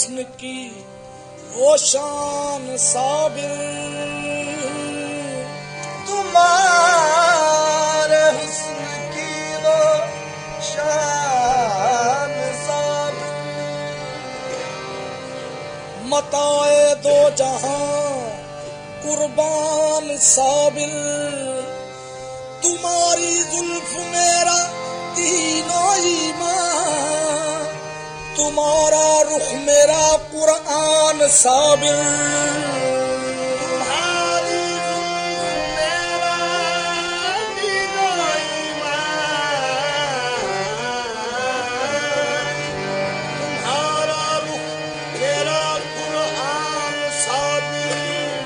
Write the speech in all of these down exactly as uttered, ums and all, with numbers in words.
हुस्न की वो शान साबिर, तुम्हारे हुस्न की वो शान साबिर। मताए दो जहां कुर्बान साबिर, तुम्हारी जुल्फ मेरा तीनों ईमान, तुम्हारा रुख मेरा कुरान साबिर। तुम्हारी जुल्फ मेरा तीनों ईमान, तुम्हारा रुख मेरा कुरान साबिर।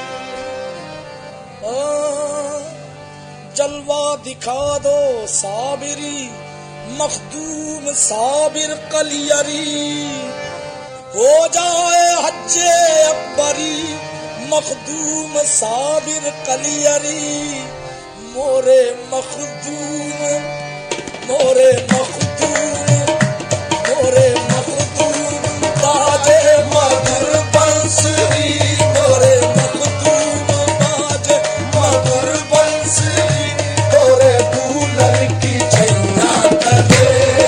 जलवा दिखा दो साबिरी, मखदूम साबिर कलियरी, हो जाए हज्जे अकबरी, मखदूम साबिर कलियरी। मोरे मखदूम मोरे मखदूम मोरे मखदूम बाजे मधुर बंसुरी, मोरे मखदूम बाजे मधुर बंसुरी, तोरे दुल्हन की छैया करे,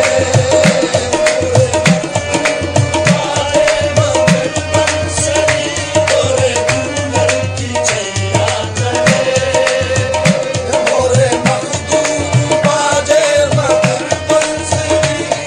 बाजे मधुर बंसुरी, तोरे दुल्हन की छैया करे। मोरे मखदूम बाजे मधुर बंसुरी,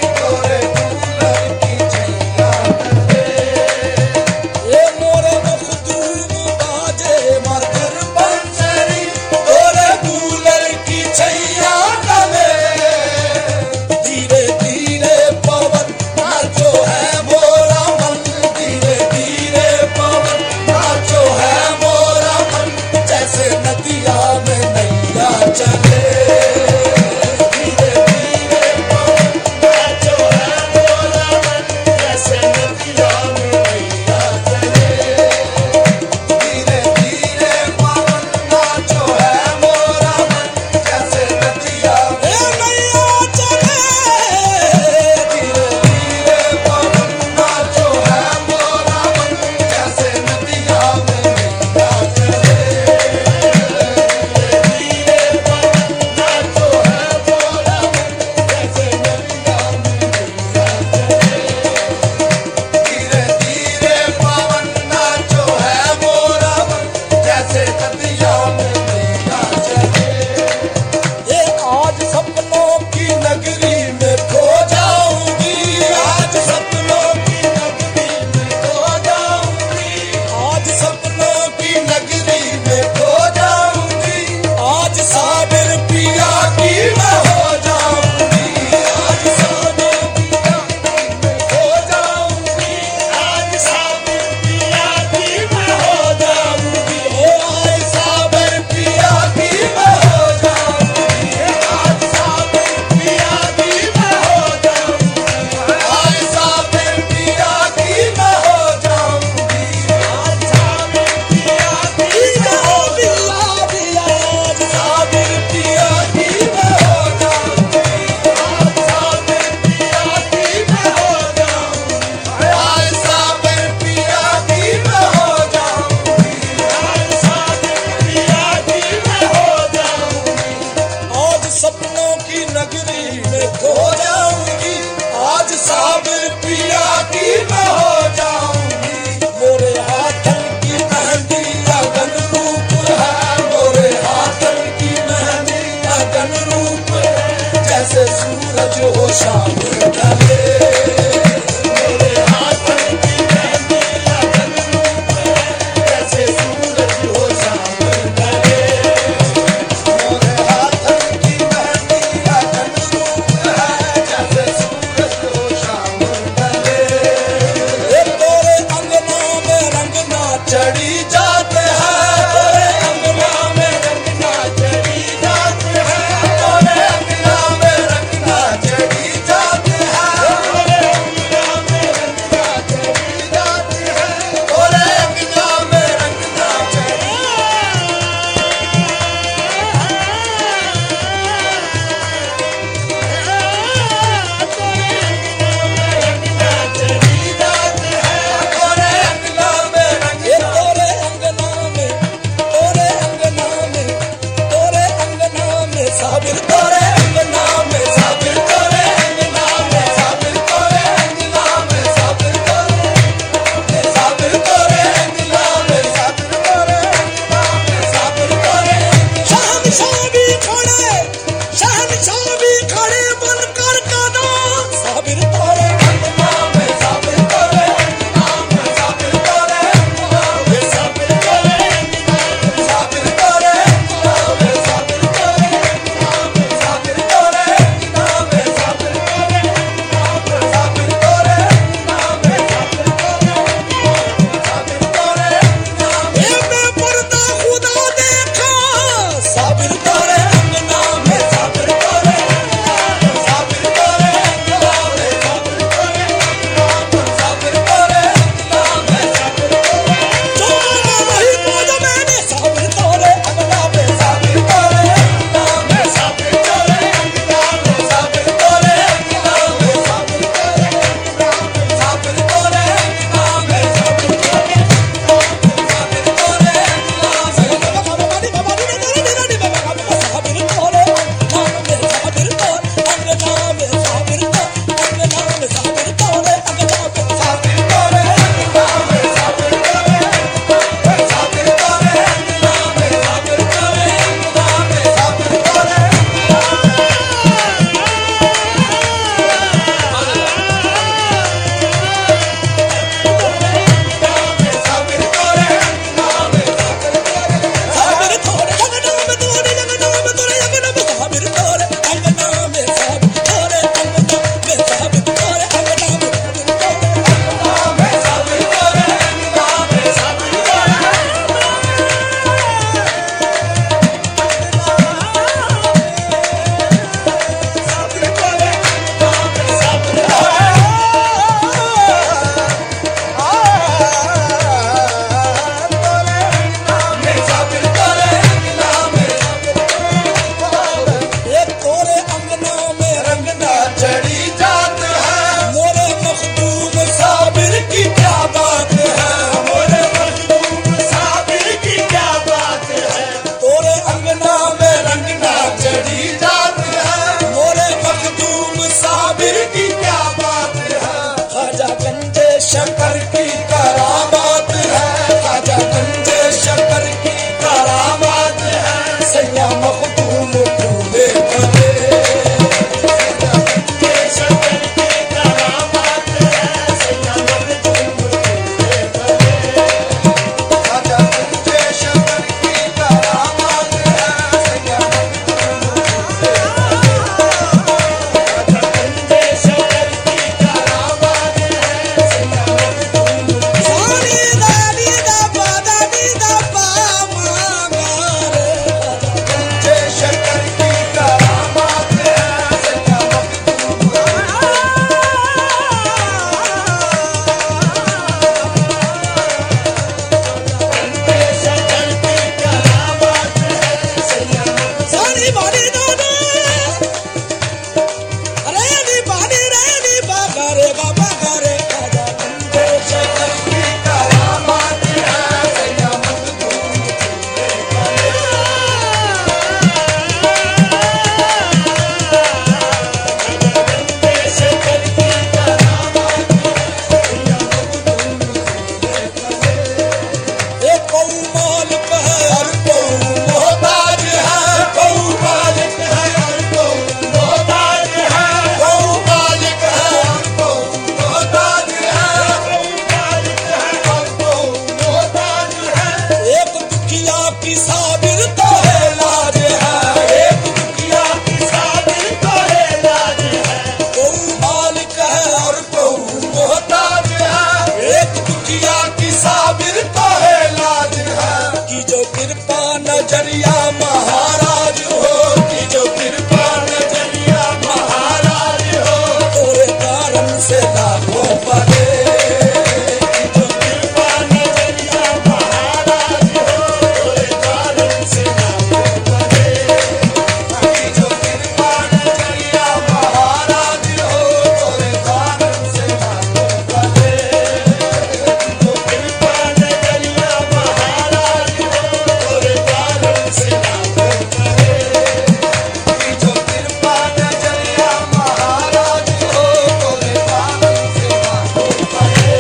की साबिर तो है लाज है, एक दुखिया की साबिर तो है लाज है, कोई मालिक है और कोई मोहताज है। एक दुखिया की साबिर तो है लाज है, की जो कृपा नजरिया महाराज हो, की जो कृपा नजरिया महाराज हो, तोरे कारण से लाखों पड़े। की जो कृपा नजरिया महाराज हो, तोरे कारण से लाखों पड़े। की जो कृपा नजरिया महाराज हो, तोरे कारण से लाखों पड़े। जो कृपा नजरिया महाराज हो, तोरे कारण से लाखों पड़े। की जो कृपा नजरिया महाराज हो, तोरे कारण से लाखों पड़े।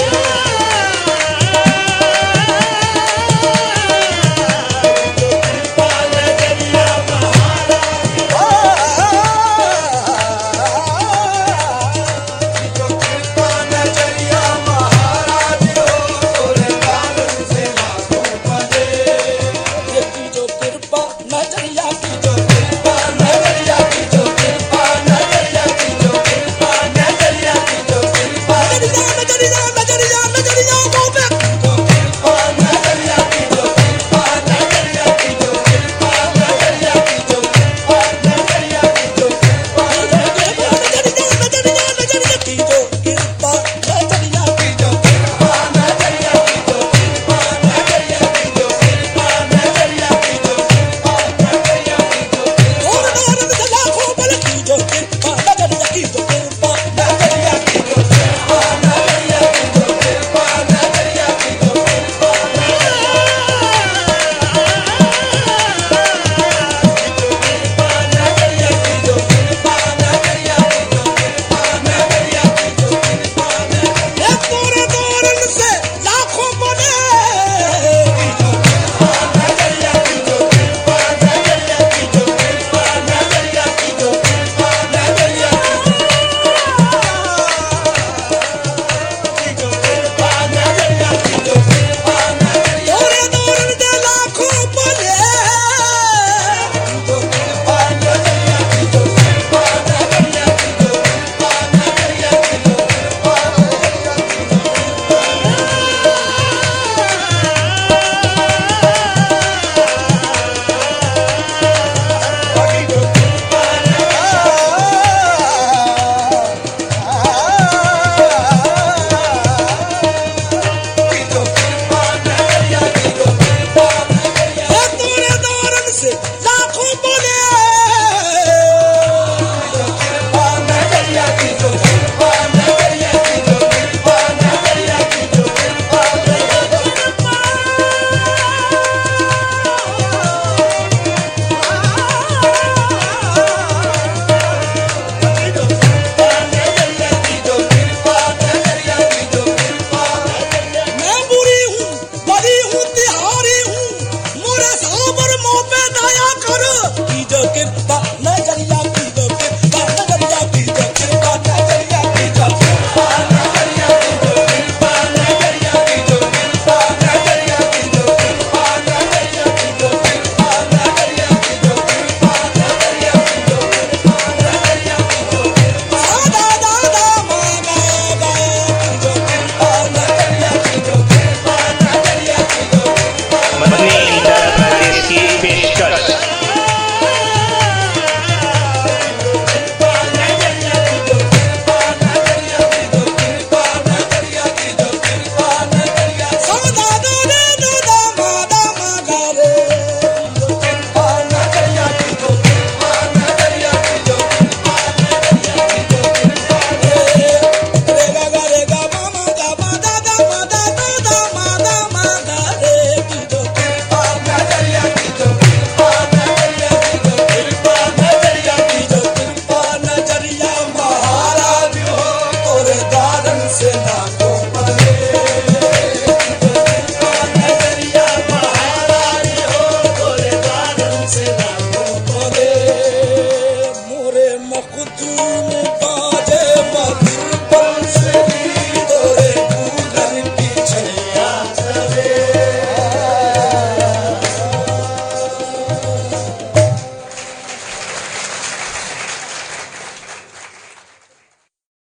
कृपा नजरिया जो कृपा नजरिया महाराज हो, तोरे कारण से लाखों पड़े। ये की जो कृपा नजरिया, की जो कृपा नजरिया, की जो कृपा नजरिया, की जो कृपा नजरिया, की जो कृपा नजरिया नजरिया नजरिया नजरिया बाबे। जो कृपा नजरिया, की जो कृपा नजरिया, की जो कृपा नजरिया, की जो कृपा नजरिया, की जो कृपा नजरिया नजरिया नजरिया नजरिया, की जो कृपा नजरिया, की जो कृपा नजरिया, की जो कृपा नजरिया, की जो कृपा नजरिया, की जो कृपा नजरिया, की जो और नारद से लाखों बल। की जो कृपा नजरिया, की जो कृपा नजरिया, की जो कृपा नजरिया, की जो कृपा नजरिया, की जो कृपा नजरिया, की जो कृपा नजरिया, की जो कृपा नजरिया, की जो कृपा नजरिया। ये तोरे दौरन से लाखों बने। की जो कृपा नजरिया, की जो कृपा नजरिया, की जो कृपा नजरिया, की जो कृपा नजरिया, की जो कृपा नजरिया की जो कृपा नजरिया। तोरे दौरन से लाखों बने। की जो कृपा नजरिया, की जो कृपा नजरिया, की जो कृपा नजरिया, की जो कृपा की जो कृपा नजरिया, की जो कृपा नजरिया। ये तोरे दौरन से लाखों बने। की जो कृपा नजरिया, की जो कृपा नजरिया, की जो कृपा नजरिया, की जो कृपा नजरिया, की जो कृपा नजरिया, की जो कृपा नजरिया। मैं बुरी हूँ, बड़ी हूँ, तिहारी हूँ, मोरे साबर मुँह पे दया कर। की जो कृपा नजरिया, की जो कृपा नजरिया, की जो कृपा नजरिया, की जो कृपा नजरिया, की जो कृपा नजरिया, की जो कृपा नजरिया, की जो कृपा नजरिया, की जो कृपा नजरिया, की जो कृपा नजरिया, की जो कृपा नजरिया, की जो कृपा दा दा दा मा गा गा। की जो कृपा नजरिया, की जो कृपा नजरिया, की जो कृपा मदनी इंटरप्राइजेज की पेशकश। कृपा नजरिया की जो कृपा नजरिया, की जो कृपा नजरिया, की जो कृपा नजरिया। सा दा दा दा दा दा मा दा मा गा रे। की जो कृपा नजरिया, की जो कृपा नजरिया, की जो कृपा नजरिया, की जो कृपा नजरिया। रे गा गा रे गा मा मा गा मा दा दा मा दा दा दा मा दा मा गा रे। की जो कृपा नजरिया, की जो कृपा नजरिया, की जो कृपा नजरिया, की जो कृपा नजरिया महाराज हो, तोरे दारन से लाखों पड़े। की जो कृपा नजरिया महाराज हो, तोरे दारन से लाखों पड़े। मोरे मखदूम